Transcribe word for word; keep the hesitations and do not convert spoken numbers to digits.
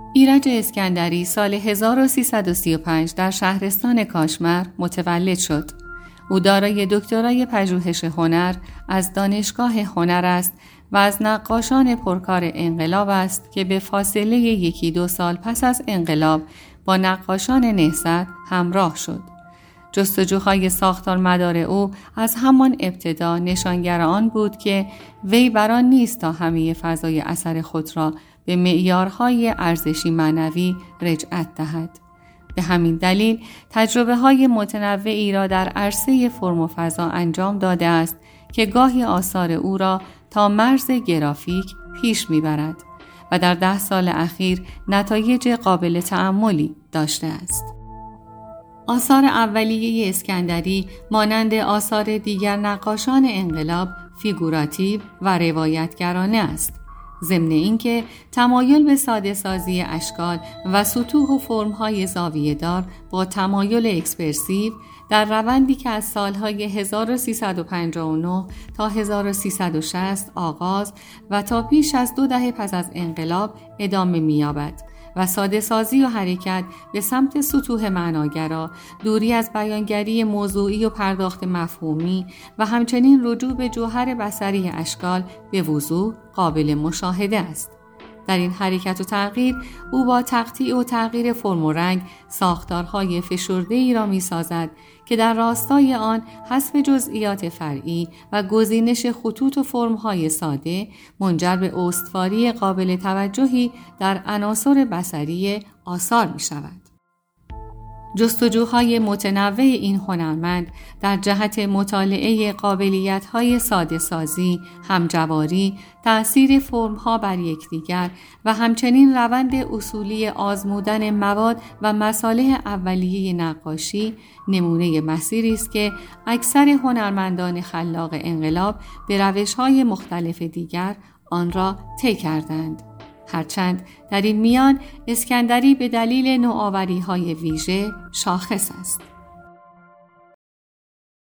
ایرج اسکندری سال هزار و سیصد و سی و پنج در شهرستان کاشمر متولد شد. او دارای دکترای پژوهش هنر از دانشگاه هنر است و از نقاشان پرکار انقلاب است که به فاصله یکی دو سال پس از انقلاب با نقاشان نهضت همراه شد. جستجوهای ساختار مدار او از همان ابتدا نشانگر آن بود که وی بران نیست تا همه فضای اثر خود را به معیارهای ارزشی معنوی رجعت دهد. به همین دلیل تجربه های متنوعی را در عرصه فرم و فضا انجام داده است که گاهی آثار او را تا مرز گرافیک پیش میبرد و در ده سال اخیر نتایج قابل تأملی داشته است. آثار اولیه اسکندری مانند آثار دیگر نقاشان انقلاب فیگوراتیو و روایتگرانه است. ضمن اینکه تمایل به ساده سازی اشکال و سطوح و فرم‌های زاویه‌دار با تمایل اکسپرسیو در روندی که از سالهای هزار و سیصد و پنجاه و نه تا هزار و سیصد و شصت آغاز و تا پیش از دو دهه پس از انقلاب ادامه می‌یابد و ساده سازی و حرکت به سمت سطوح معناگرا، دوری از بیانگری موضوعی و پرداخت مفهومی و همچنین رجوع به جوهر بصری اشکال به وضوح قابل مشاهده است. در این حرکت و تغییر او با تقطیع و تغییر فرم و رنگ ساختارهای فشرده‌ای را می‌سازد که در راستای آن حذف جزئیات فرعی و گزینش خطوط و فرم‌های ساده منجر به استواری قابل توجهی در عناصر بصری آثار می‌شود. جستجوهای متنوع این هنرمند در جهت مطالعه قابلیت‌های ساده سازی، همجواری، تأثیر فرم‌ها بر یکدیگر و همچنین روند اصولی آزمودن مواد و مصالح اولیه نقاشی نمونه مسیری است که اکثر هنرمندان خلاق انقلاب به روش‌های مختلف دیگر آن را طی کردند. هرچند در این میان اسکندری به دلیل نوآوری‌های ویژه شاخص است.